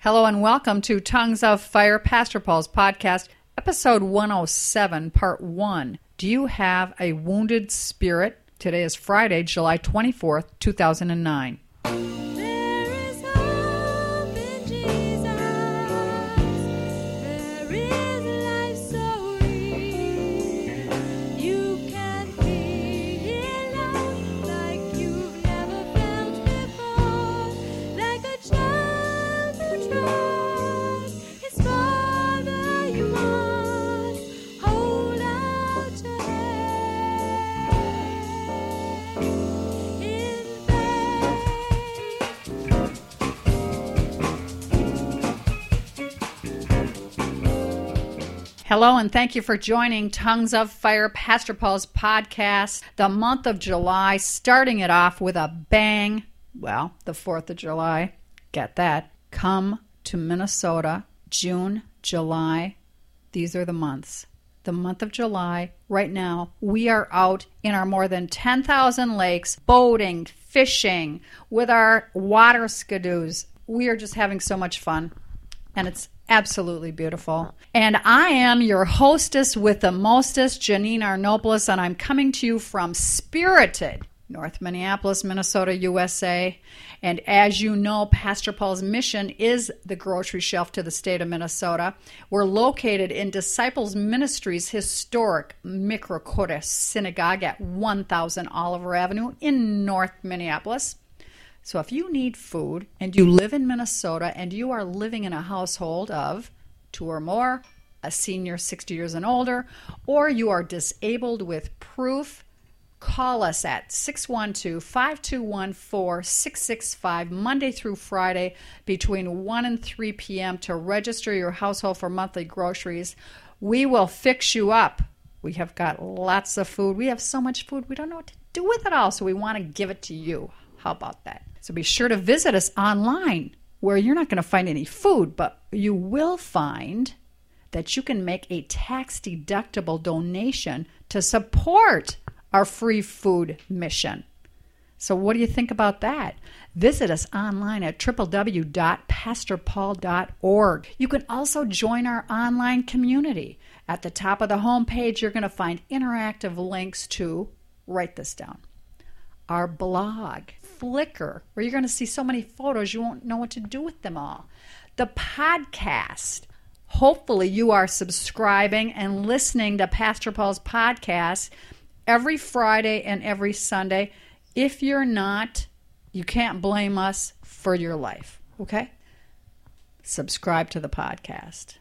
Hello and welcome to Tongues of Fire, Pastor Paul's podcast, episode 107, part 1. Do you have a wounded spirit? Today is Friday, July 24th, 2009. Hello, and thank you for joining Tongues of Fire, Pastor Paul's podcast. The month of July, starting it off with a bang. Well, the 4th of July, get that. Come to Minnesota, June, July. These are the months. The month of July, right now, we are out in our more than 10,000 lakes, boating, fishing, with our water skidoos. We are just having so much fun, and it's absolutely beautiful. And I am your hostess with the mostest, Janine Arnopoulos, and I'm coming to you from spirited North Minneapolis, Minnesota, USA. And as you know, Pastor Paul's mission is the grocery shelf to the state of Minnesota. We're located in Disciples Ministries' historic Mikra Kodesh Synagogue at 1000 Oliver Avenue in North Minneapolis. So if you need food and you live in Minnesota and you are living in a household of 2 or more, a senior 60 years and older, or you are disabled with proof, call us at 612-521-4665 Monday through Friday between 1 and 3 p.m. to register your household for monthly groceries. We will fix you up. We have got lots of food. We have so much food, we don't know what to do with it all, so we want to give it to you. How about that? So be sure to visit us online, where you're not going to find any food, but you will find that you can make a tax-deductible donation to support our free food mission. So what do you think about that? Visit us online at www.pastorpaul.org. You can also join our online community. At the top of the homepage, you're going to find interactive links to, write this down, our blog, Flickr, where you're going to see so many photos you won't know what to do with them all. The podcast. Hopefully you are subscribing and listening to Pastor Paul's podcast every Friday and every Sunday. If you're not, you can't blame us for your life, okay? Subscribe to the podcast.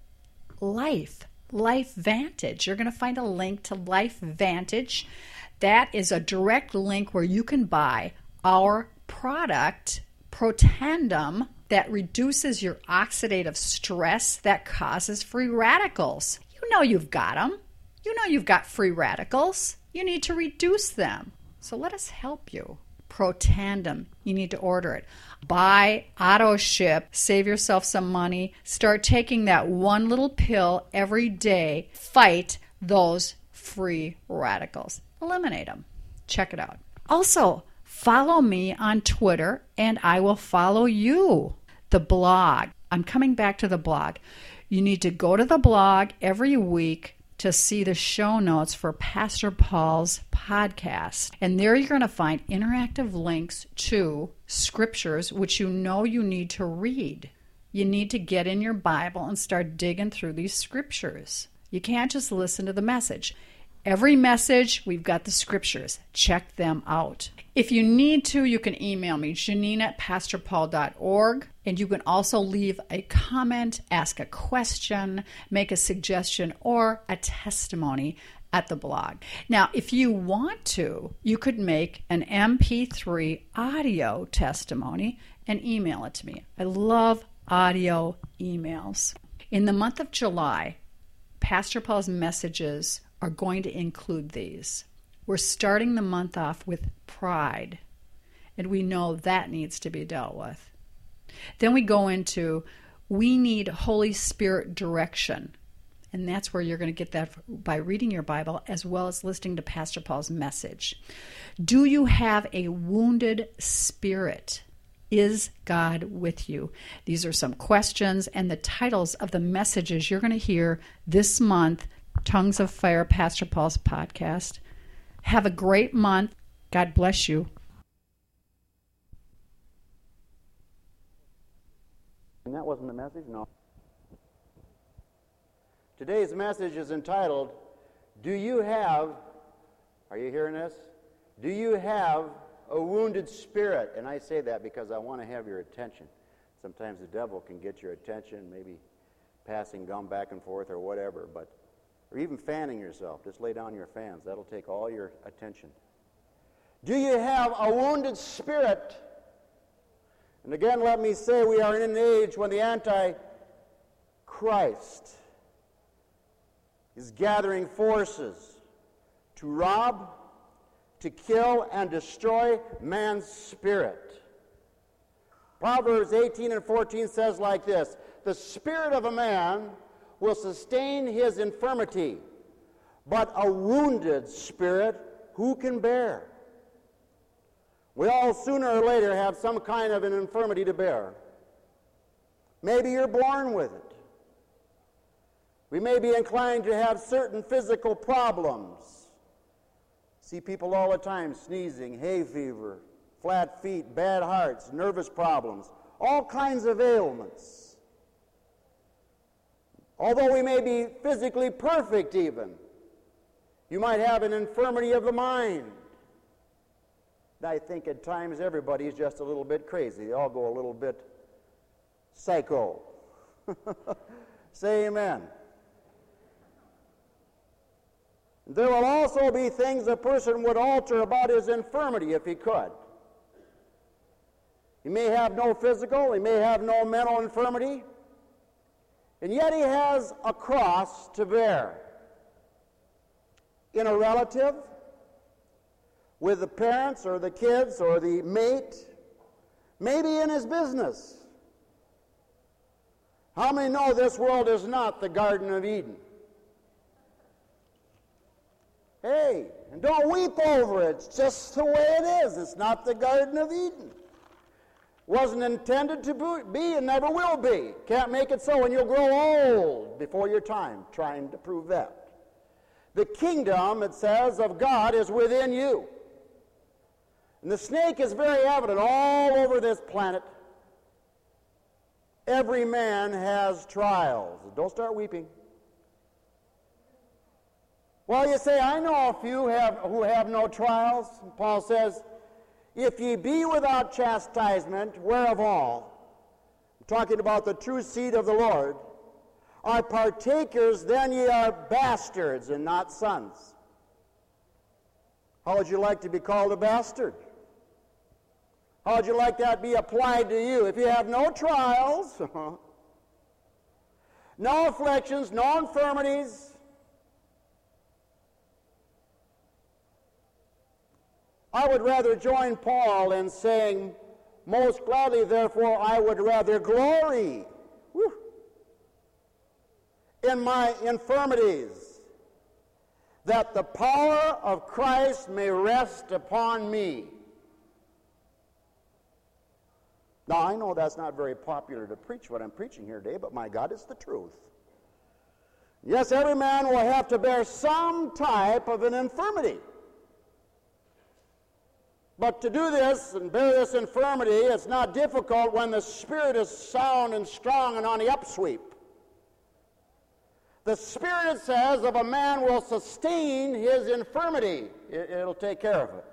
Life Vantage. You're going to find a link to Life Vantage. That is a direct link where you can buy our product, Protandim, that reduces your oxidative stress that causes free radicals. You know you've got them. You know you've got free radicals. You need to reduce them. So let us help you. Protandim. You need to order it. Buy, auto ship, save yourself some money. Start taking that one little pill every day. Fight those free radicals. Eliminate them. Check it out. Also, follow me on Twitter and I will follow you. The blog. I'm coming back to the blog. You need to go to the blog every week to see the show notes for Pastor Paul's podcast. And there you're going to find interactive links to scriptures which you know you need to read. You need to get in your Bible and start digging through these scriptures. You can't just listen to the message. Every message, we've got the scriptures. Check them out. If you need to, you can email me, janine@pastorpaul.org. And you can also leave a comment, ask a question, make a suggestion, or a testimony at the blog. Now, if you want to, you could make an MP3 audio testimony and email it to me. I love audio emails. In the month of July, Pastor Paul's messages are going to include these. We're starting the month off with pride, and we know that needs to be dealt with. Then we go into, we need Holy Spirit direction, and that's where you're going to get that by reading your Bible as well as listening to Pastor Paul's message. Do you have a wounded spirit? Is God with you? These are some questions and the titles of the messages you're going to hear this month, Tongues of Fire, Pastor Paul's podcast. Have a great month. God bless you. And that wasn't the message? No. Today's message is entitled, are you hearing this? Do you have a wounded spirit? And I say that because I want to have your attention. Sometimes the devil can get your attention, maybe passing gum back and forth or whatever, or even fanning yourself. Just lay down your fans. That'll take all your attention. Do you have a wounded spirit? And again, let me say, we are in an age when the Antichrist is gathering forces to rob, to kill, and destroy man's spirit. Proverbs 18 and 14 says like this, the spirit of a man will sustain his infirmity, but a wounded spirit who can bear? We all sooner or later have some kind of an infirmity to bear. Maybe you're born with it. We may be inclined to have certain physical problems. See people all the time sneezing, hay fever, flat feet, bad hearts, nervous problems, all kinds of ailments. Although we may be physically perfect even, you might have an infirmity of the mind. I think at times everybody's just a little bit crazy. They all go a little bit psycho. Say amen. There will also be things a person would alter about his infirmity if he could. He may have no physical, he may have no mental infirmity, and yet he has a cross to bear. In a relative, with the parents or the kids or the mate, maybe in his business. How many know this world is not the Garden of Eden? Hey, and don't weep over it. It's just the way it is. It's not the Garden of Eden. Wasn't intended to be and never will be. Can't make it so, and you'll grow old before your time trying to prove that. The kingdom, it says, of God is within you. And the snake is very evident all over this planet. Every man has trials. Don't start weeping. Well, you say, I know a few who have no trials. And Paul says, if ye be without chastisement, whereof all, I'm talking about the true seed of the Lord, are partakers, then ye are bastards and not sons. How would you like to be called a bastard? How would you like that be applied to you? If you have no trials, no afflictions, no infirmities, I would rather join Paul in saying, most gladly, therefore, I would rather glory in my infirmities, that the power of Christ may rest upon me. Now, I know that's not very popular to preach what I'm preaching here today, but my God, it's the truth. Yes, every man will have to bear some type of an infirmity. But to do this and bear this infirmity, it's not difficult when the Spirit is sound and strong and on the upsweep. The Spirit, it says, of a man will sustain his infirmity. It'll take care of it.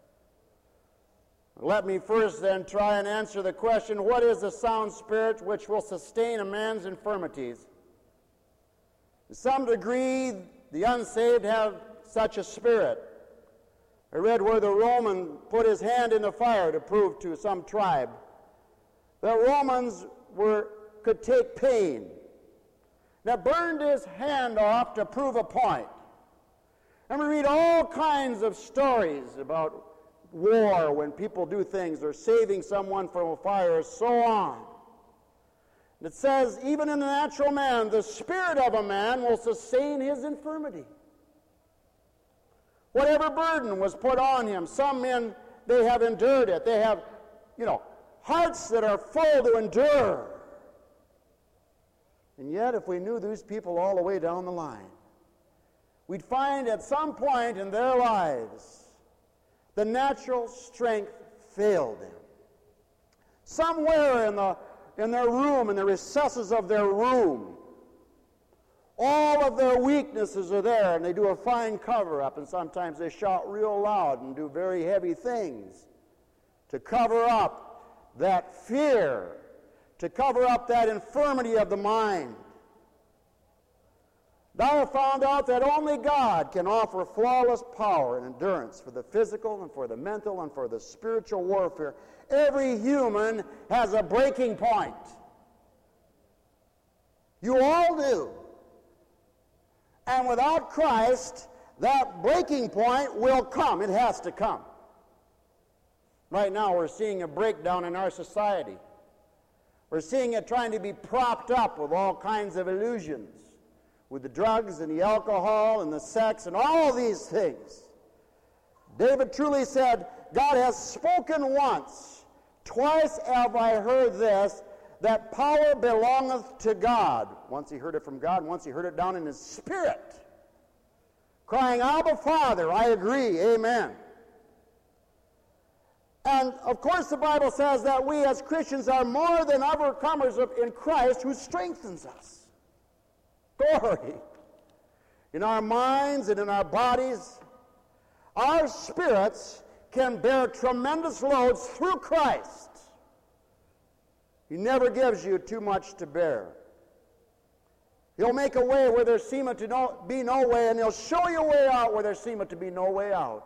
Let me first then try and answer the question, what is the sound spirit which will sustain a man's infirmities? To some degree, the unsaved have such a spirit. I read where the Roman put his hand in the fire to prove to some tribe that Romans could take pain. Now burned his hand off to prove a point. And we read all kinds of stories about war when people do things or saving someone from a fire or so on. And it says, even in the natural man, the spirit of a man will sustain his infirmity. Whatever burden was put on him, some men, they have endured it. They have, hearts that are full to endure. And yet, if we knew these people all the way down the line, we'd find at some point in their lives the natural strength failed them. Somewhere in their room, in the recesses of their room, all of their weaknesses are there, and they do a fine cover-up, and sometimes they shout real loud and do very heavy things to cover up that fear, to cover up that infirmity of the mind. I have found out that only God can offer flawless power and endurance for the physical and for the mental and for the spiritual warfare. Every human has a breaking point. You all do. And without Christ, that breaking point will come. It has to come. Right now, we're seeing a breakdown in our society. We're seeing it trying to be propped up with all kinds of illusions, with the drugs and the alcohol and the sex and all of these things. David truly said, God has spoken once. Twice have I heard this, that power belongeth to God. Once he heard it from God, once he heard it down in his spirit. Crying, Abba, Father, I agree, amen. And, of course, the Bible says that we as Christians are more than overcomers in Christ who strengthens us. Glory. In our minds and in our bodies, our spirits can bear tremendous loads through Christ. He never gives you too much to bear. He'll make a way where there seemeth to be no way, and he'll show you a way out where there seemeth to be no way out.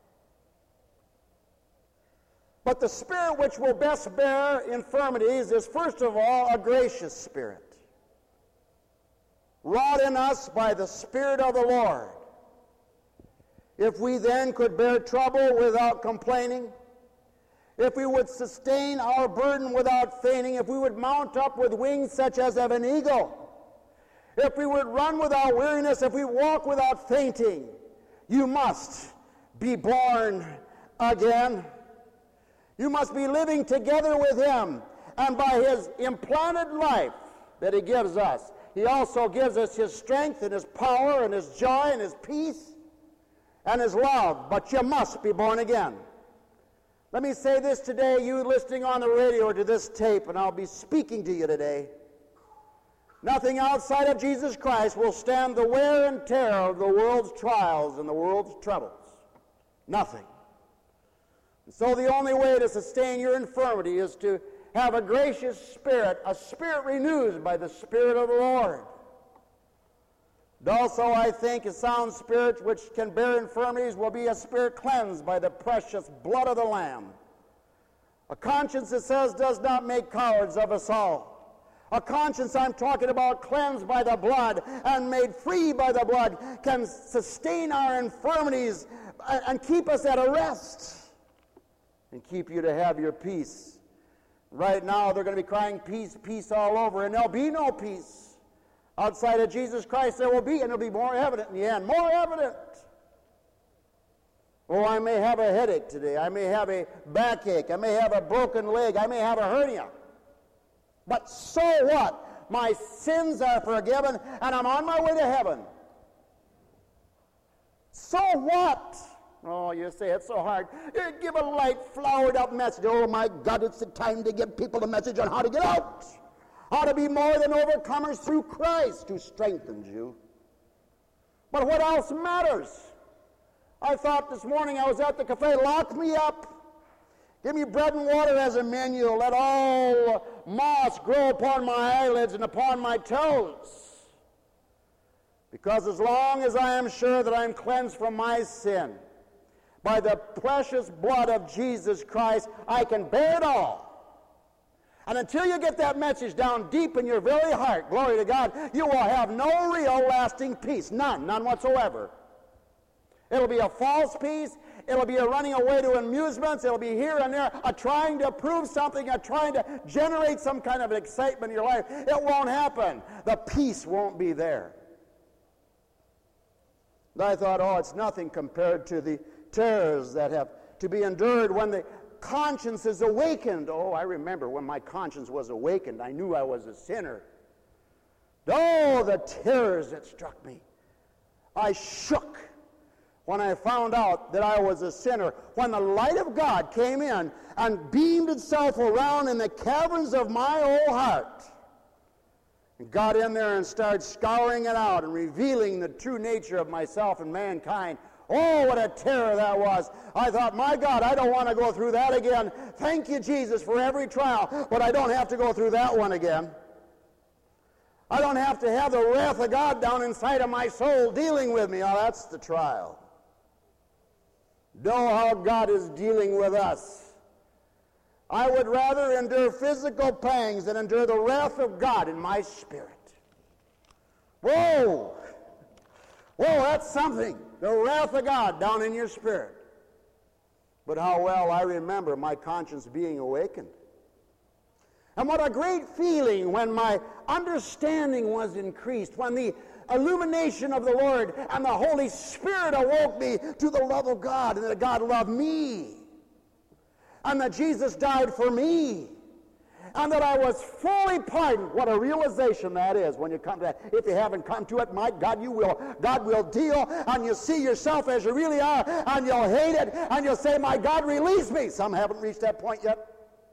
But the spirit which will best bear infirmities is, first of all, a gracious spirit, wrought in us by the Spirit of the Lord. If we then could bear trouble without complaining, if we would sustain our burden without fainting, if we would mount up with wings such as of an eagle, if we would run without weariness, if we walk without fainting, you must be born again. You must be living together with him, and by his implanted life that he gives us, he also gives us his strength and his power and his joy and his peace and his love. But you must be born again. Let me say this today, you listening on the radio or to this tape, and I'll be speaking to you today. Nothing outside of Jesus Christ will stand the wear and tear of the world's trials and the world's troubles. Nothing. And so the only way to sustain your infirmity is to have a gracious spirit, a spirit renewed by the Spirit of the Lord. And also, I think a sound spirit which can bear infirmities will be a spirit cleansed by the precious blood of the Lamb. A conscience, it says, does not make cowards of us all. A conscience, I'm talking about, cleansed by the blood and made free by the blood, can sustain our infirmities and keep us at a rest and keep you to have your peace. Right now, they're going to be crying peace, peace all over, and there'll be no peace. Outside of Jesus Christ there will be, and it'll be more evident in the end. More evident. Oh, I may have a headache today. I may have a backache. I may have a broken leg. I may have a hernia. But so what? My sins are forgiven, and I'm on my way to heaven. So what? Oh, you say it's so hard. Give a light, flowered-up message. Oh, my God, it's the time to give people the message on how to get out. How to be more than overcomers through Christ who strengthens you. But what else matters? I thought this morning I was at the cafe, lock me up. Give me bread and water as a menu. Let all moss grow upon my eyelids and upon my toes. Because as long as I am sure that I am cleansed from my sin, by the precious blood of Jesus Christ, I can bear it all. And until you get that message down deep in your very heart, glory to God, you will have no real lasting peace. None whatsoever. It'll be a false peace. It'll be a running away to amusements. It'll be here and there, a trying to prove something, a trying to generate some kind of excitement in your life. It won't happen. The peace won't be there. And I thought, oh, it's nothing compared to the terrors that have to be endured when the conscience is awakened. Oh, I remember when my conscience was awakened, I knew I was a sinner. Oh, the terrors that struck me. I shook when I found out that I was a sinner. When the light of God came in and beamed itself around in the caverns of my old heart, and got in there and started scouring it out and revealing the true nature of myself and mankind. Oh, what a terror that was. I thought, my God, I don't want to go through that again. Thank you, Jesus, for every trial, but I don't have to go through that one again. I don't have to have the wrath of God down inside of my soul dealing with me. Oh, that's the trial. Know how God is dealing with us. I would rather endure physical pangs than endure the wrath of God in my spirit. Whoa! Whoa, that's something. The wrath of God down in your spirit. But how well I remember my conscience being awakened. And what a great feeling when my understanding was increased, when the illumination of the Lord and the Holy Spirit awoke me to the love of God, and that God loved me, and that Jesus died for me, and that I was fully pardoned. What a realization that is when you come to that. If you haven't come to it, my God, you will. God will deal, and you'll see yourself as you really are, and you'll hate it, and you'll say, my God, release me. Some haven't reached that point yet.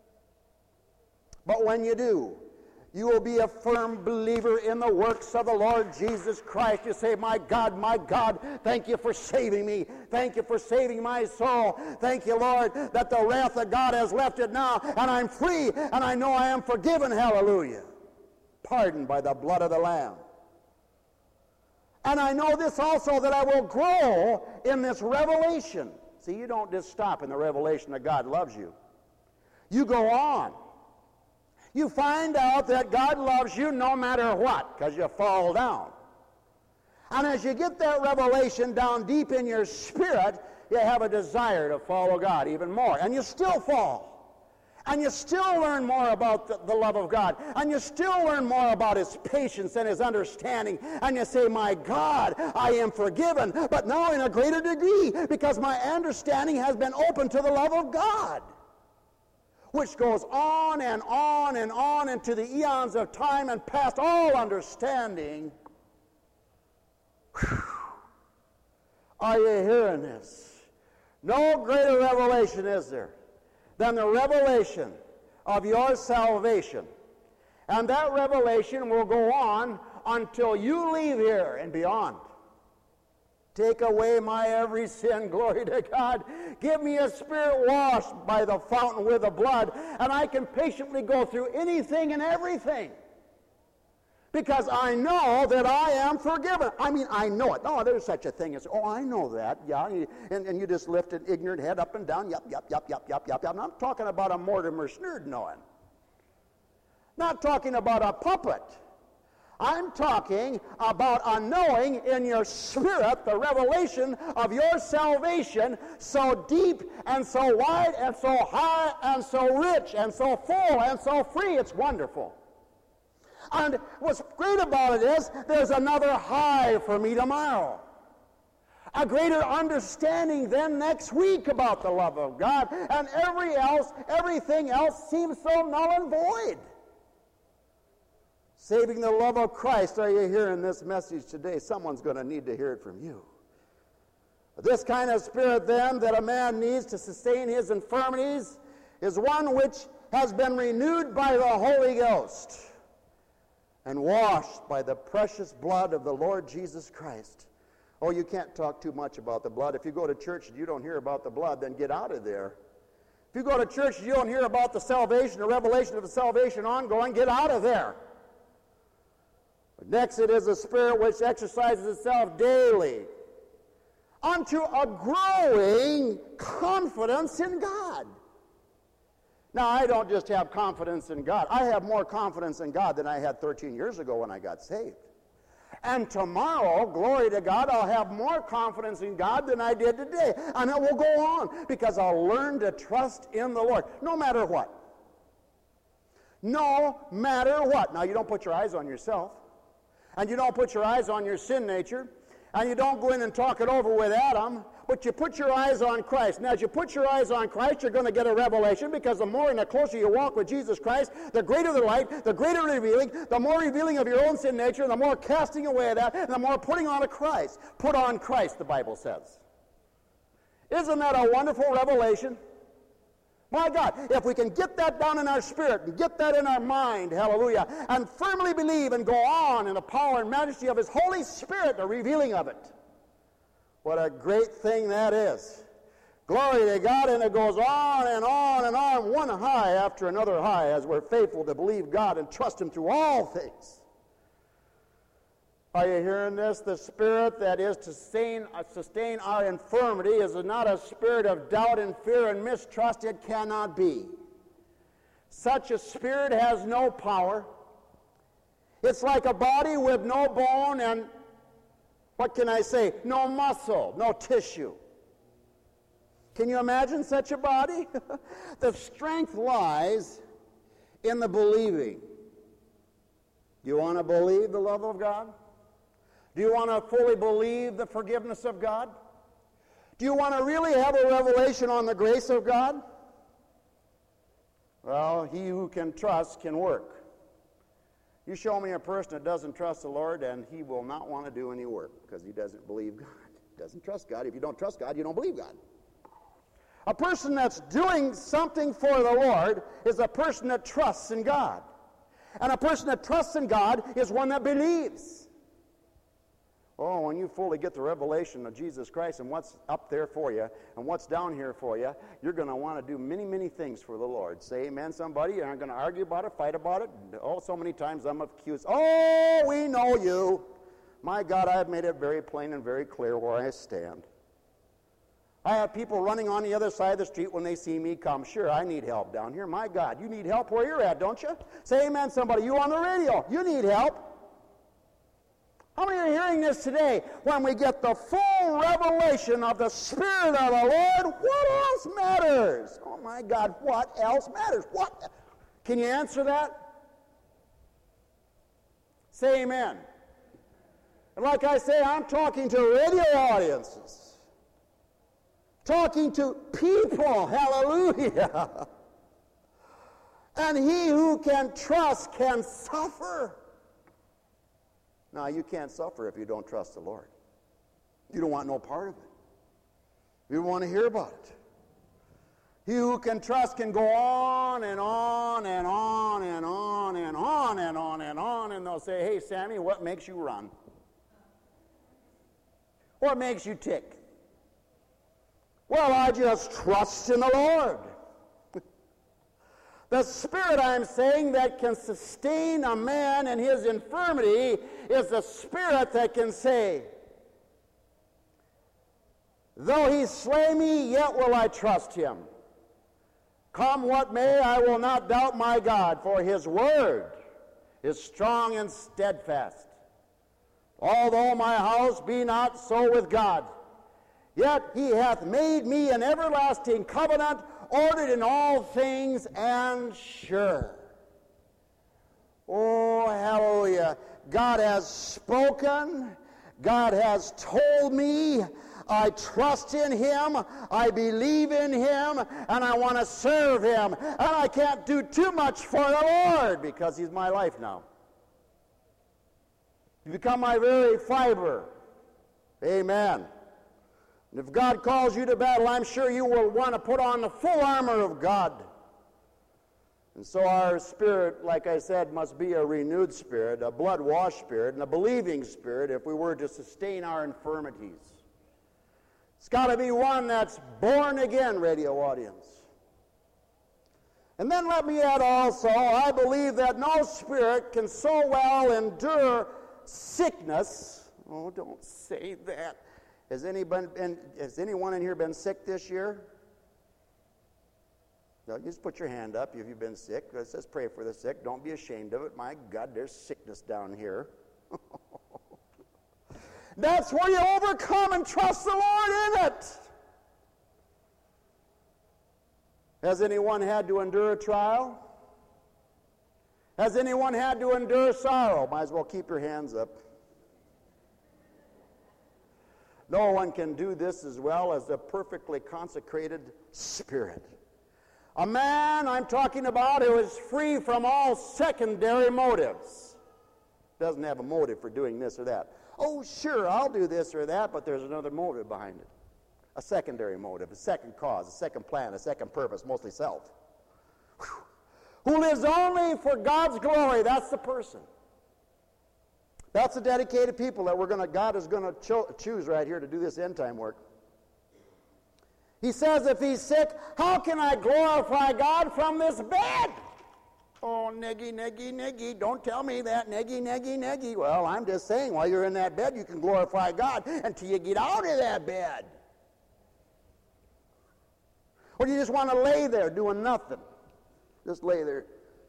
But when you do, you will be a firm believer in the works of the Lord Jesus Christ. You say, my God, thank you for saving me. Thank you for saving my soul. Thank you, Lord, that the wrath of God has left it now, and I'm free, and I know I am forgiven. Hallelujah. Pardoned by the blood of the Lamb. And I know this also, that I will grow in this revelation. See, you don't just stop in the revelation that God loves you. You go on. You find out that God loves you no matter what, because you fall down. And as you get that revelation down deep in your spirit, you have a desire to follow God even more. And you still fall. And you still learn more about the love of God. And you still learn more about His patience and His understanding. And you say, my God, I am forgiven, but now in a greater degree, because my understanding has been open to the love of God, which goes on and on and on into the eons of time and past all understanding. Whew. Are you hearing this? No greater revelation is there than the revelation of your salvation. And that revelation will go on until you leave here and beyond. Take away my every sin, glory to God. Give me a spirit washed by the fountain with the blood, and I can patiently go through anything and everything. Because I know that I am forgiven. I mean, I know it. Oh, there's such a thing as, oh, I know that. Yeah, and you just lift an ignorant head up and down. Yup. I'm not talking about a Mortimer Snerd knowing. Not talking about a puppet. I'm talking about a knowing in your spirit, the revelation of your salvation, so deep and so wide and so high and so rich and so full and so free. It's wonderful. And what's great about it is there's another high for me tomorrow. A greater understanding then next week about the love of God. And everything else seems so null and void. Saving the love of Christ, are you hearing this message today? Someone's going to need to hear it from you. This kind of spirit, then, that a man needs to sustain his infirmities is one which has been renewed by the Holy Ghost and washed by the precious blood of the Lord Jesus Christ. Oh, you can't talk too much about the blood. If you go to church and you don't hear about the blood, then get out of there. If you go to church and you don't hear about the salvation, the revelation of the salvation ongoing, get out of there. Next, it is a spirit which exercises itself daily unto a growing confidence in God. Now, I don't just have confidence in God. I have more confidence in God than I had 13 years ago when I got saved. And tomorrow, glory to God, I'll have more confidence in God than I did today. And it will go on because I'll learn to trust in the Lord, no matter what. No matter what. Now, you don't put your eyes on yourself. And you don't put your eyes on your sin nature, and you don't go in and talk it over with Adam but you put your eyes on Christ. And as you put your eyes on Christ, you're going to get a revelation, because the more and the closer you walk with Jesus Christ, the greater the light, the greater revealing, the more revealing of your own sin nature, the more casting away of that, and the more putting on a Christ. Put on Christ, the Bible says. Isn't that a wonderful revelation? My God, if we can get that down in our spirit and get that in our mind, hallelujah, and firmly believe and go on in the power and majesty of His Holy Spirit, the revealing of it, what a great thing that is. Glory to God, and it goes on and on and on, one high after another high, as we're faithful to believe God and trust Him through all things. Are you hearing this? The spirit that is to sustain our infirmity is not a spirit of doubt and fear and mistrust. It cannot be. Such a spirit has no power. It's like a body with no bone and, what can I say, no muscle, no tissue. Can you imagine such a body? The strength lies in the believing. Do you want to believe the love of God? Do you want to fully believe the forgiveness of God? Do you want to really have a revelation on the grace of God? Well, he who can trust can work. You show me a person that doesn't trust the Lord, and he will not want to do any work because he doesn't believe God. Doesn't trust God. If you don't trust God, you don't believe God. A person that's doing something for the Lord is a person that trusts in God. And a person that trusts in God is one that believes. Oh, when you fully get the revelation of Jesus Christ and what's up there for you and what's down here for you, you're going to want to do many, many things for the Lord. Say amen, somebody. You're not going to argue about it, fight about it. Oh, so many times I'm accused. Oh, we know you. My God, I have made it very plain and very clear where I stand. I have people running on the other side of the street when they see me come. Sure, I need help down here. My God, you need help where you're at, don't you? Say amen, somebody. You on the radio. You need help. How many are hearing this today? When we get the full revelation of the Spirit of the Lord, what else matters? Oh my God, what else matters? What? Can you answer that? Say amen. And like I say, I'm talking to radio audiences. Talking to people, hallelujah. And he who can trust can suffer. Now, you can't suffer if you don't trust the Lord. You don't want no part of it. You don't want to hear about it. He who can trust can go on and on and on and on and on and on and on, and they'll say, hey, Sammy, what makes you run? What makes you tick? Well, I just trust in the Lord. The Spirit, I'm saying, that can sustain a man in his infirmity is the Spirit that can say, though he slay me, yet will I trust him. Come what may, I will not doubt my God, for his word is strong and steadfast. Although my house be not so with God, yet he hath made me an everlasting covenant, ordered in all things and sure. Oh, hallelujah. God has spoken. God has told me. I trust in him. I believe in him. And I want to serve him. And I can't do too much for the Lord because he's my life now. You become my very fiber. Amen. And if God calls you to battle, I'm sure you will want to put on the full armor of God. And so our spirit, like I said, must be a renewed spirit, a blood-washed spirit, and a believing spirit if we were to sustain our infirmities. It's got to be one that's born again, radio audience. And then let me add also, I believe that no spirit can so well endure sickness. Oh, don't say that. Has anyone in here been sick this year? No, just put your hand up if you've been sick. Let's just pray for the sick. Don't be ashamed of it. My God, there's sickness down here. That's where you overcome and trust the Lord in it. Has anyone had to endure a trial? Has anyone had to endure sorrow? Might as well keep your hands up. No one can do this as well as a perfectly consecrated spirit. A man I'm talking about who is free from all secondary motives. Doesn't have a motive for doing this or that. Oh, sure, I'll do this or that, but there's another motive behind it. A secondary motive, a second cause, a second plan, a second purpose, mostly self. Whew. Who lives only for God's glory. That's the person. That's the dedicated people that God is going to choose right here to do this end time work. He says if he's sick, how can I glorify God from this bed? Oh, neggy, neggy, neggy. Don't tell me that. Neggy, neggy, neggy. Well, I'm just saying while you're in that bed, you can glorify God until you get out of that bed. Or do you just want to lay there doing nothing? Just lay there.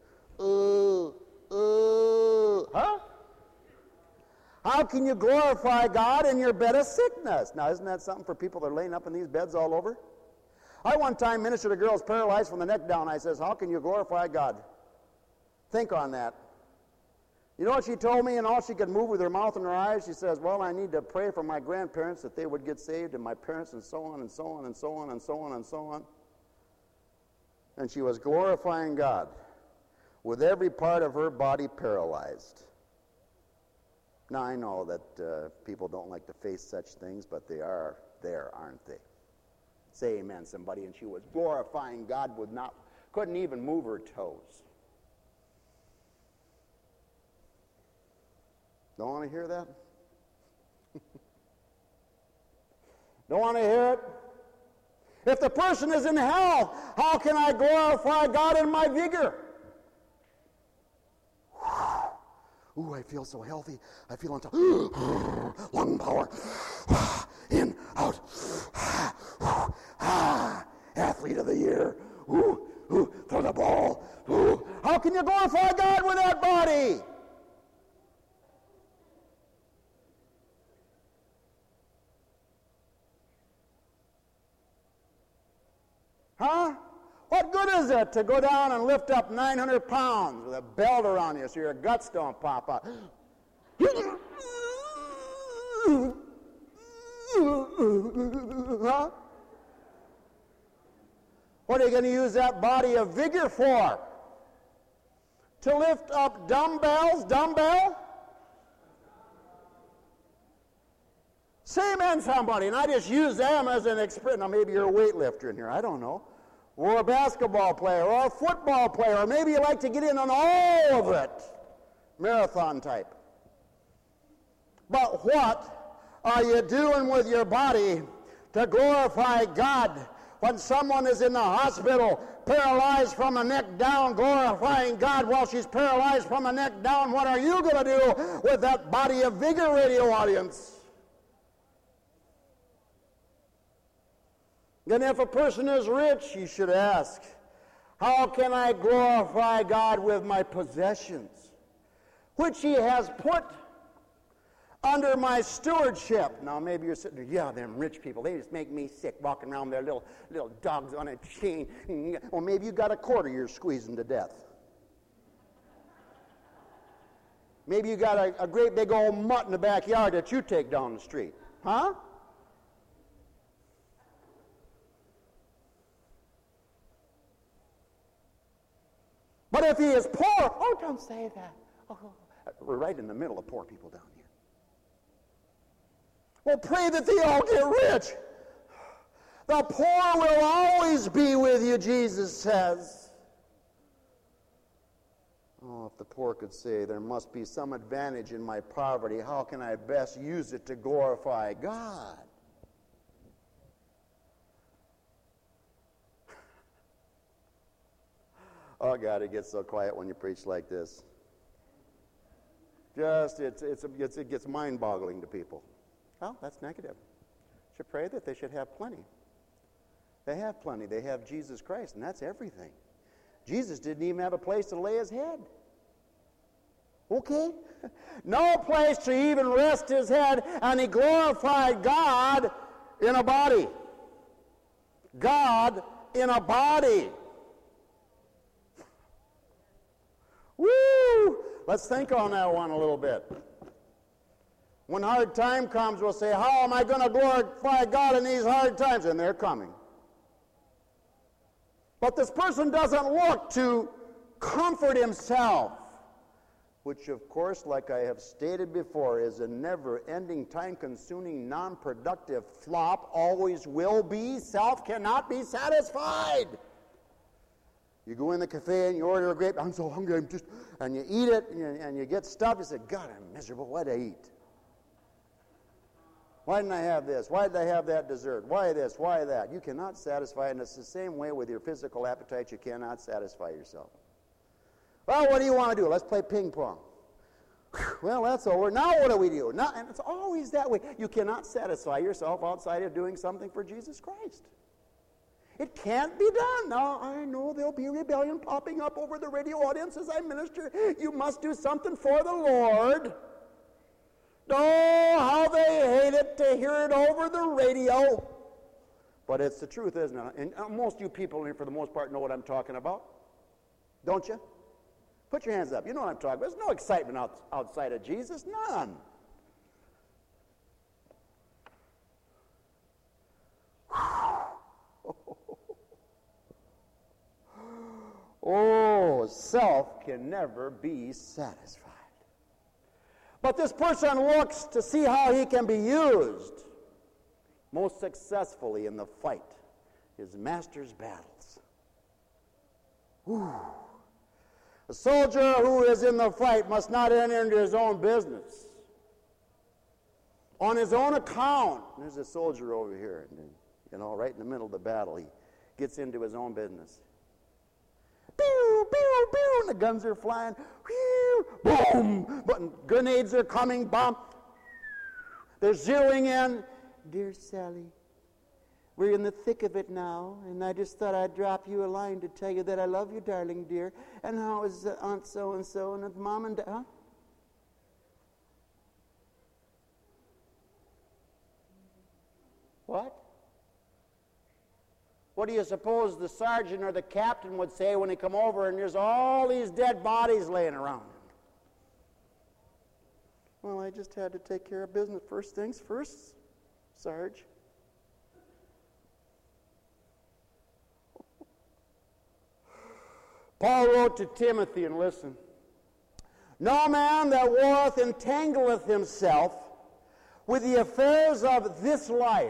Huh? How can you glorify God in your bed of sickness? Now, isn't that something for people that are laying up in these beds all over? I one time ministered to girls paralyzed from the neck down. I says, how can you glorify God? Think on that. You know what she told me, and all she could move with her mouth and her eyes? She says, well, I need to pray for my grandparents that they would get saved, and my parents, and so on, and so on, and so on, and so on, and so on. And she was glorifying God with every part of her body paralyzed. Now, I know that people don't like to face such things, but they are there, aren't they? Say amen, somebody. And she was glorifying God couldn't even move her toes. Don't want to hear that? Don't want to hear it? If the person is in hell, how can I glorify God in my vigor? Ooh, I feel so healthy. I feel on top. Lung power. In, out. Athlete of the year. Throw the ball. How can you glorify God with that body? Huh? What good is it to go down and lift up 900 pounds with a belt around you so your guts don't pop out? Huh? What are you going to use that body of vigor for? To lift up dumbbells? Dumbbell? Say amen, somebody. And I just use them as an expression. Now, maybe you're a weightlifter in here. I don't know. Or a basketball player, or a football player, or maybe you like to get in on all of it. Marathon type. But what are you doing with your body to glorify God when someone is in the hospital paralyzed from the neck down, glorifying God while she's paralyzed from the neck down? What are you going to do with that body of vigor, radio audience? Then if a person is rich, you should ask, how can I glorify God with my possessions, which he has put under my stewardship? Now, maybe you're sitting there, yeah, them rich people, they just make me sick, walking around with their little dogs on a chain. Or maybe you got a quarter you're squeezing to death. Maybe you got a great big old mutt in the backyard that you take down the street. Huh? But if he is poor, oh, don't say that. Oh, we're right in the middle of poor people down here. Well, pray that they all get rich. The poor will always be with you, Jesus says. Oh, if the poor could say, there must be some advantage in my poverty. How can I best use it to glorify God? Oh, God, it gets so quiet when you preach like this. It gets mind-boggling to people. Oh, that's negative. Should pray that they should have plenty. They have plenty. They have Jesus Christ, and that's everything. Jesus didn't even have a place to lay his head. Okay? No place to even rest his head, and he glorified God in a body. God in a body. Woo! Let's think on that one a little bit. When hard time comes, we'll say, how am I going to glorify God in these hard times? And they're coming. But this person doesn't look to comfort himself, which, of course, like I have stated before, is a never-ending, time-consuming, non-productive flop, always will be. Self cannot be satisfied. You go in the cafe and you order a grape. I'm so hungry, and you eat it, and you get stuff. You say, God, I'm miserable. Why did I eat? Why didn't I have this? Why did I have that dessert? Why this? Why that? You cannot satisfy, and it's the same way with your physical appetite. You cannot satisfy yourself. Well, what do you want to do? Let's play ping pong. Well, that's over. Now what do we do? And it's always that way. You cannot satisfy yourself outside of doing something for Jesus Christ. It can't be done. Now, I know there'll be rebellion popping up over the radio audience as I minister. You must do something for the Lord. Oh, how they hate it to hear it over the radio. But it's the truth, isn't it? And most of you people here, for the most part, know what I'm talking about. Don't you? Put your hands up. You know what I'm talking about. There's no excitement outside of Jesus. None. Oh, self can never be satisfied. But this person looks to see how he can be used most successfully in the fight, his master's battles. Whew. A soldier who is in the fight must not enter into his own business. On his own account, there's a soldier over here, right in the middle of the battle, he gets into his own business. Pew, pew, pew, and the guns are flying. Whew, boom, but grenades are coming, bomb. They're zeroing in. Dear Sally, we're in the thick of it now, and I just thought I'd drop you a line to tell you that I love you, darling dear. And how is Aunt so-and-so and Mom and Dad? Huh? What? What do you suppose the sergeant or the captain would say when he come over and there's all these dead bodies laying around? Well, I just had to take care of business. First things first, Sarge. Paul wrote to Timothy, and listen, no man that warreth entangleth himself with the affairs of this life,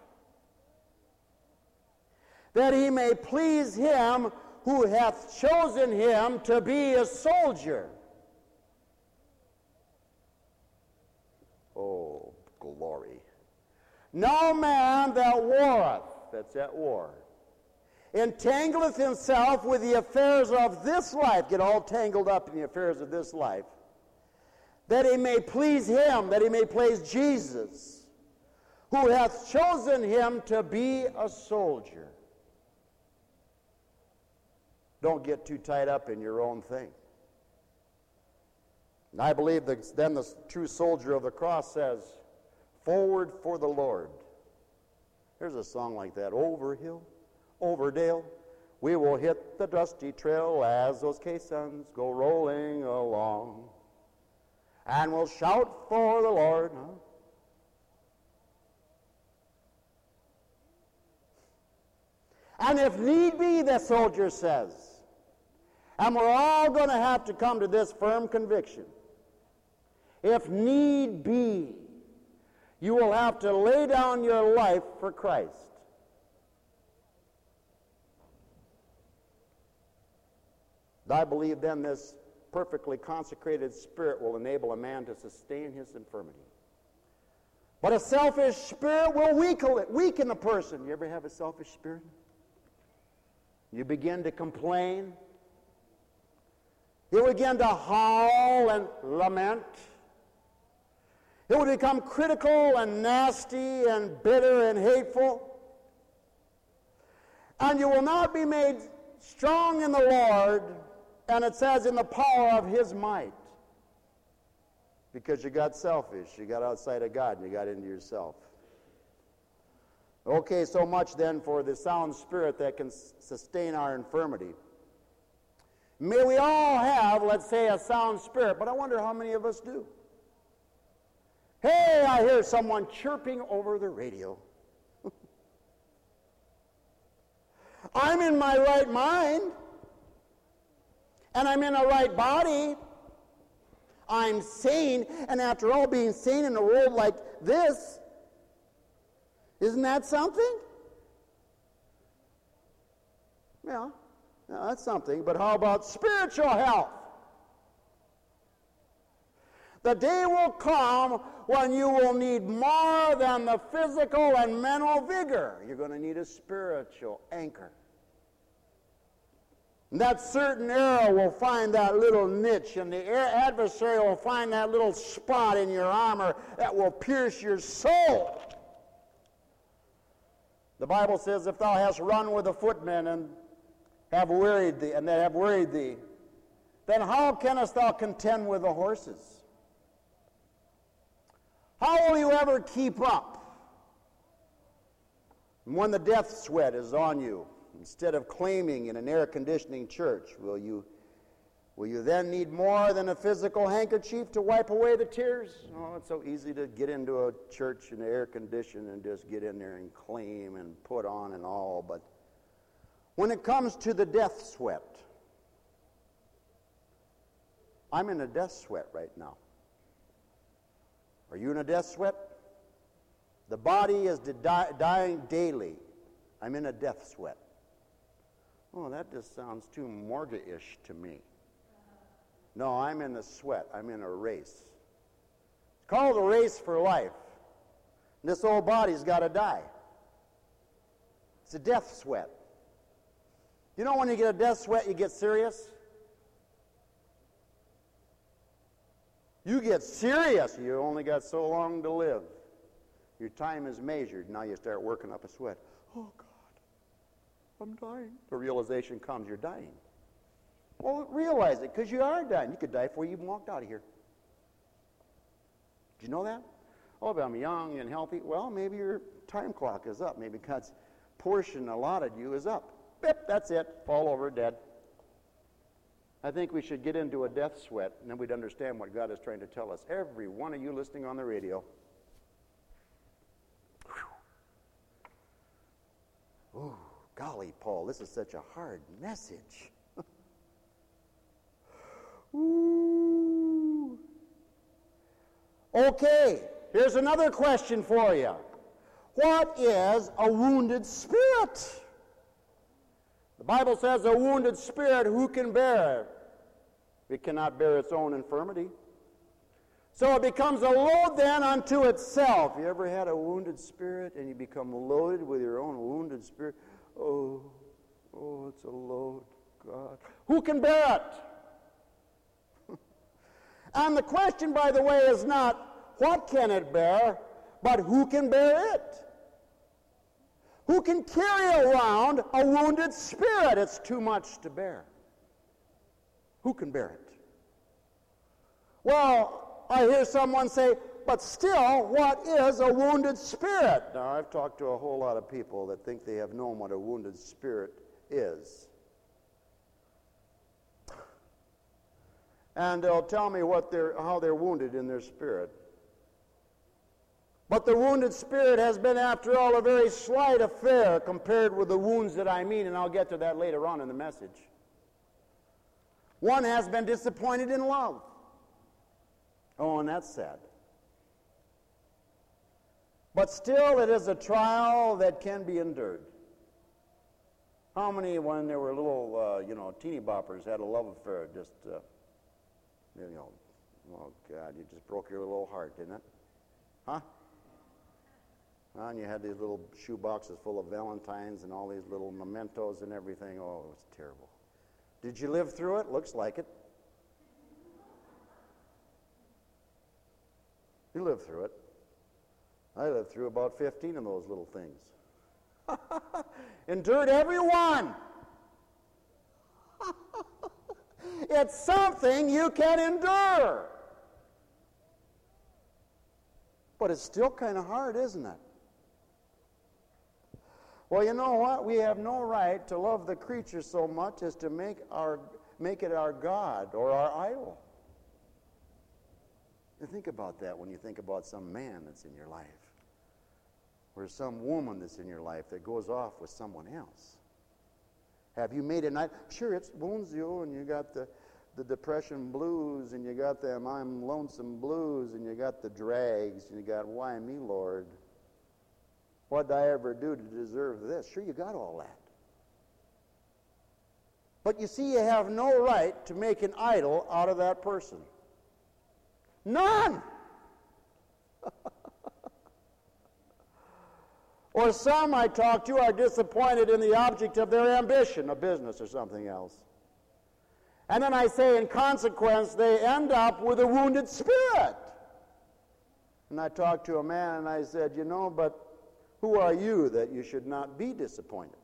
that he may please him who hath chosen him to be a soldier. Oh, glory. No man that warreth, that's at war, entangleth himself with the affairs of this life, get all tangled up in the affairs of this life, that he may please him, that he may please Jesus, who hath chosen him to be a soldier. Don't get too tied up in your own thing. And I believe that then the true soldier of the cross says, forward for the Lord. There's a song like that. Over hill, over dale, we will hit the dusty trail as those caissons go rolling along. And we'll shout for the Lord. Huh? And if need be, the soldier says, and we're all going to have to come to this firm conviction, if need be, you will have to lay down your life for Christ. I believe then this perfectly consecrated spirit will enable a man to sustain his infirmity. But a selfish spirit will weaken the person. You ever have a selfish spirit? You begin to complain. You begin to howl and lament. It will become critical and nasty and bitter and hateful. And you will not be made strong in the Lord, and it says in the power of his might. Because you got selfish, you got outside of God, and you got into yourself. Okay, so much then for the sound spirit that can sustain our infirmity. May we all have, let's say, a sound spirit, but I wonder how many of us do. Hey, I hear someone chirping over the radio. I'm in my right mind, and I'm in a right body. I'm sane, and after all, being sane in a world like this, isn't that something? Yeah, that's something. But how about spiritual health? The day will come when you will need more than the physical and mental vigor. You're going to need a spiritual anchor. And that certain arrow will find that little niche, and the adversary will find that little spot in your armor that will pierce your soul. The Bible says, if thou hast run with the footmen and have wearied thee, then how canst thou contend with the horses? How will you ever keep up when the death sweat is on you? Instead of claiming in an air-conditioning church, will you then need more than a physical handkerchief to wipe away the tears? Oh, it's so easy to get into a church in air-conditioned and just get in there and claim and put on and all. But when it comes to the death sweat, I'm in a death sweat right now. Are you in a death sweat? The body is dying daily. I'm in a death sweat. Oh, that just sounds too morgue-ish to me. No, I'm in a sweat. I'm in a race. It's called a race for life. And this old body's got to die. It's a death sweat. You know when you get a death sweat, you get serious? You get serious. You only got so long to live. Your time is measured. Now you start working up a sweat. Oh, God, I'm dying. The realization comes, you're dying. Well, realize it, because you are dying. You could die before you even walked out of here. Did you know that? Oh, but I'm young and healthy. Well, maybe your time clock is up. Maybe God's portion allotted you is up. Bip, that's it. Fall over, dead. I think we should get into a death sweat, and then we'd understand what God is trying to tell us. Every one of you listening on the radio. Oh, golly, Paul, this is such a hard message. Ooh. Okay, here's another question for you. What is a wounded spirit? The Bible says a wounded spirit, who can bear it? It cannot bear its own infirmity. So it becomes a load then unto itself. You ever had a wounded spirit and you become loaded with your own wounded spirit? Oh, it's a load, God. Who can bear it? And the question, by the way, is not what can it bear, but who can bear it? Who can carry around a wounded spirit? It's too much to bear. Who can bear it? Well, I hear someone say, but still, what is a wounded spirit? Now, I've talked to a whole lot of people that think they have known what a wounded spirit is. And they'll tell me how they're wounded in their spirit. But the wounded spirit has been, after all, a very slight affair compared with the wounds that I mean, and I'll get to that later on in the message. One has been disappointed in love. Oh, and that's sad. But still, it is a trial that can be endured. How many, when they were little, teeny boppers, had a love affair? Oh, God, you just broke your little heart, didn't it? Huh? And you had these little shoe boxes full of Valentines and all these little mementos and everything. Oh, it was terrible. Did you live through it? Looks like it. You lived through it. I lived through about 15 of those little things. Endured every one. It's something you can endure. But it's still kind of hard, isn't it? Well, you know what? We have no right to love the creature so much as to make it our God or our idol. And think about that when you think about some man that's in your life, or some woman that's in your life that goes off with someone else. Have you made a night? Sure, it wounds you, and you got the depression blues, and you got them I'm lonesome blues, and you got the drags, and you got, why me, Lord? What did I ever do to deserve this? Sure, you got all that. But you see, you have no right to make an idol out of that person. None! Or some I talk to are disappointed in the object of their ambition, a business or something else. And then I say, in consequence, they end up with a wounded spirit. And I talked to a man and I said, but who are you that you should not be disappointed?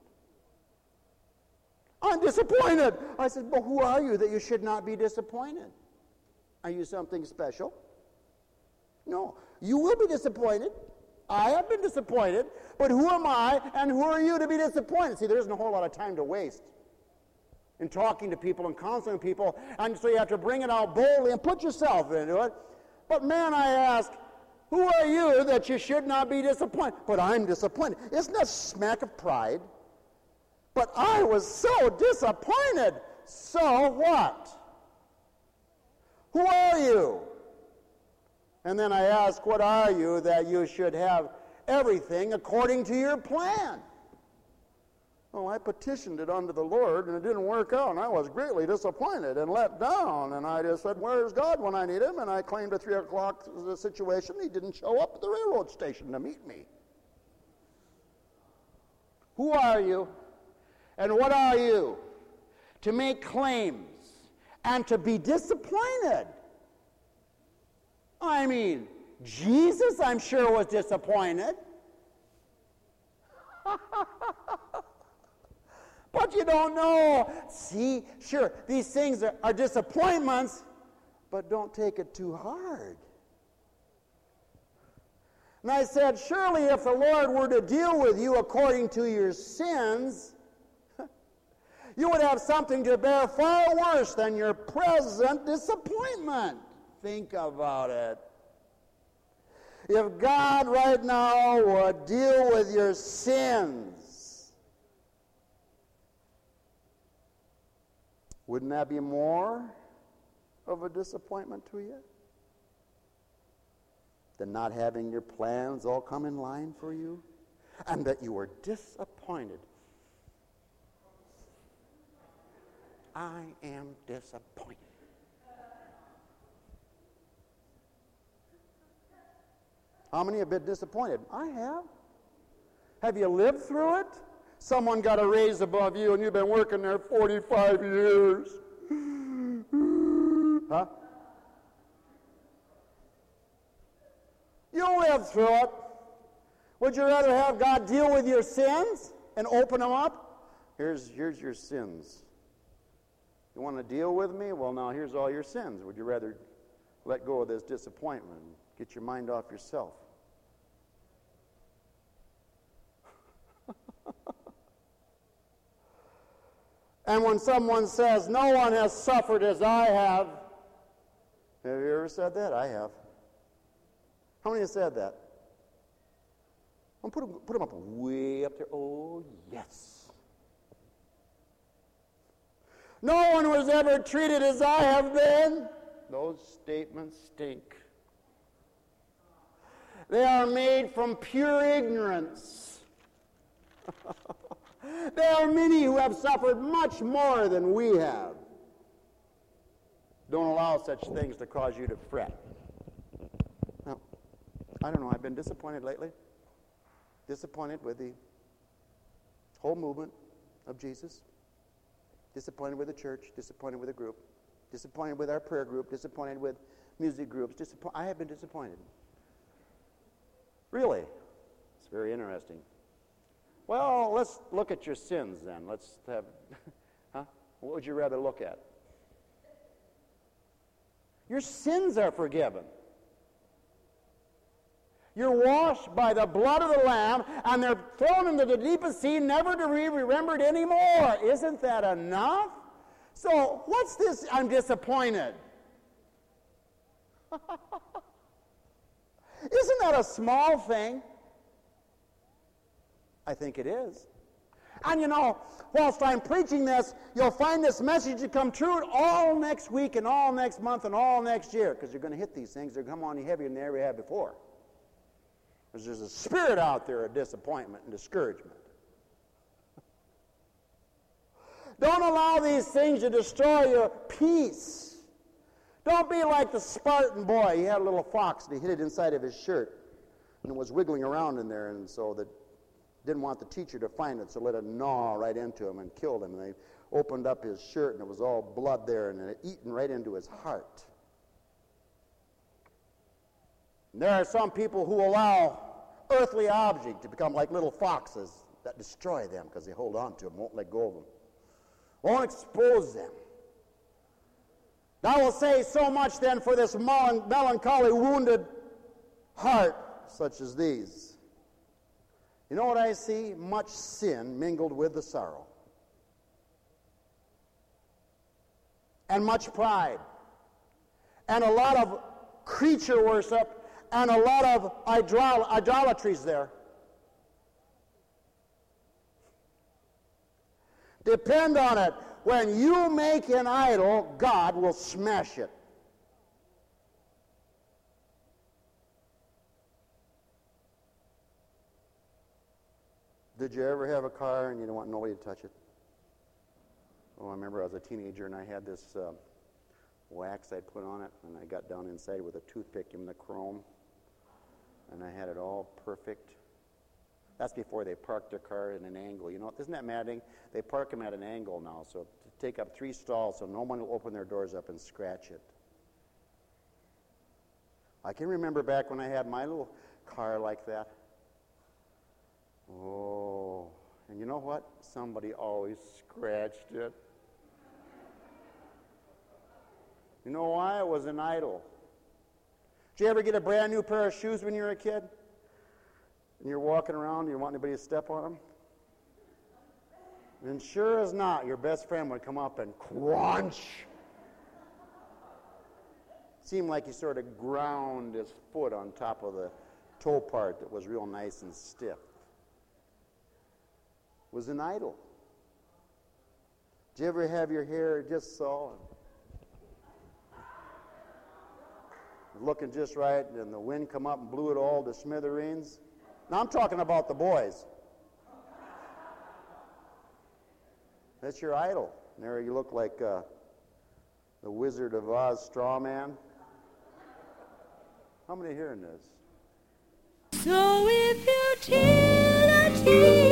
I'm disappointed. I said, well, who are you that you should not be disappointed? Are you something special? No. You will be disappointed. I have been disappointed. But who am I and who are you to be disappointed? See, there isn't a whole lot of time to waste in talking to people and counseling people. And so you have to bring it out boldly and put yourself into it. But man, I ask, who are you that you should not be disappointed? But I'm disappointed. Isn't that a smack of pride? But I was so disappointed. So what? Who are you? And then I ask, what are you that you should have everything according to your plan? Well, I petitioned it unto the Lord, and it didn't work out, and I was greatly disappointed and let down. And I just said, where's God when I need him? And I claimed at 3 o'clock the situation. He didn't show up at the railroad station to meet me. Who are you? And what are you? To make claims and to be disappointed. I mean, Jesus, I'm sure, was disappointed. But you don't know. See, sure, these things are disappointments, but don't take it too hard. And I said, surely if the Lord were to deal with you according to your sins, you would have something to bear far worse than your present disappointment. Think about it. If God right now would deal with your sins, wouldn't that be more of a disappointment to you than not having your plans all come in line for you and that you were disappointed? I am disappointed. How many have been disappointed? I have. Have you lived through it? Someone got a raise above you and you've been working there 45 years. Huh? You lived through it. Would you rather have God deal with your sins and open them up? Here's your sins. You want to deal with me? Well, now here's all your sins. Would you rather let go of this disappointment and get your mind off yourself? And when someone says, no one has suffered as I have you ever said that? I have. How many have said that? Well, put them up way up there. Oh, yes. No one was ever treated as I have been. Those statements stink. They are made from pure ignorance. There are many who have suffered much more than we have. Don't allow such things to cause you to fret. Now, I don't know, I've been disappointed lately. Disappointed with the whole movement of Jesus. Disappointed with the church. Disappointed with the group. Disappointed with our prayer group. Disappointed with music groups. I have been disappointed. Really? It's very interesting. Well, let's look at your sins then. Let's have, What would you rather look at? Your sins are forgiven. You're washed by the blood of the Lamb, and they're thrown into the deepest sea, never to be remembered anymore. Isn't that enough? So, what's this? I'm disappointed. that a small thing? I think it is. And you know, whilst I'm preaching this, you'll find this message to come true all next week and all next month and all next year, because you're going to hit these things. They're going to come on you heavier than they ever have before. Because there's a spirit out there of disappointment and discouragement. Don't allow these things to destroy your peace. Don't be like the Spartan boy. He had a little fox, and he hid it inside of his shirt, and it was wiggling around in there, and so that didn't want the teacher to find it, so let it gnaw right into him and killed him. And they opened up his shirt, and it was all blood there, and it had eaten right into his heart. And there are some people who allow earthly objects to become like little foxes that destroy them because they hold on to them, won't let go of them, won't expose them. I will say so much then for this melancholy, wounded heart such as these. You know what I see? Much sin mingled with the sorrow. And much pride. And a lot of creature worship and a lot of idolatries there. Depend on it. When you make an idol, God will smash it. Did you ever have a car and you don't want nobody to touch it? Oh, I remember I was a teenager and I had this wax I'd put on it, and I got down inside with a toothpick in the chrome, and I had it all perfect. That's before they parked their car in an angle. You know, isn't that maddening? They park them at an angle now, so to take up 3 stalls so no one will open their doors up and scratch it. I can remember back when I had my little car like that. Oh, and you know what? Somebody always scratched it. You know why? It was an idol. Did you ever get a brand new pair of shoes when you were a kid? And you're walking around, you don't want anybody to step on them? And sure as not, your best friend would come up and crunch. Seemed like he sort of ground his foot on top of the toe part that was real nice and stiff. It was an idol. Did you ever have your hair just so, looking just right, and the wind come up and blew it all to smithereens? Now I'm talking about the boys. That's your idol. And there you look like the Wizard of Oz straw man. How many are hearing this? So if you till a tear